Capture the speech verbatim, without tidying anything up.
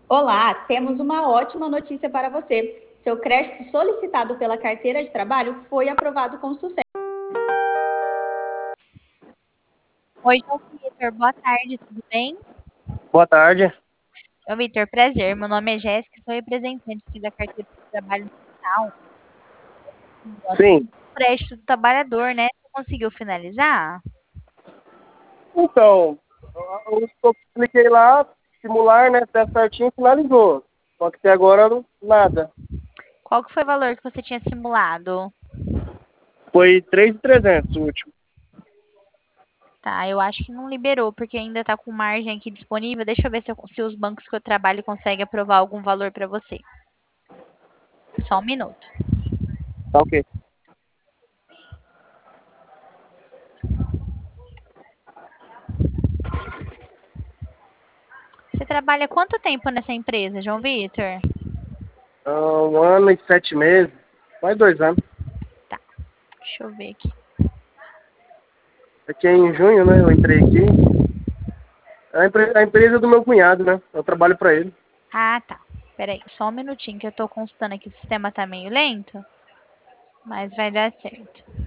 Olá, temos uma ótima notícia para você. Seu crédito solicitado pela carteira de trabalho foi aprovado com sucesso. Oi, João Vitor, boa tarde, tudo bem? Boa tarde. João Vitor, prazer. Meu nome é Jéssica, sou representante aqui da carteira de trabalho digital. Sim. Crédito do trabalhador, né? Você conseguiu finalizar? Então, o que eu expliquei lá, simular, né, até certinho, finalizou. Só que até agora, não- nada. Qual que foi o valor que você tinha simulado? Foi três mil e trezentos o último. Tá, eu acho que não liberou, porque ainda tá com margem aqui disponível. Deixa eu ver se, eu- se os bancos que eu trabalho conseguem aprovar algum valor para você. Só um minuto. Tá ok. Você trabalha há quanto tempo nessa empresa, João Vitor? Ah, um ano e sete meses. Mais dois anos. Tá, deixa eu ver aqui. Aqui é em junho, né, eu entrei aqui. É a, empre- a empresa do meu cunhado, né? Eu trabalho pra ele. Ah, tá. Peraí, só um minutinho que eu tô consultando aqui. O sistema tá meio lento, mas vai dar certo.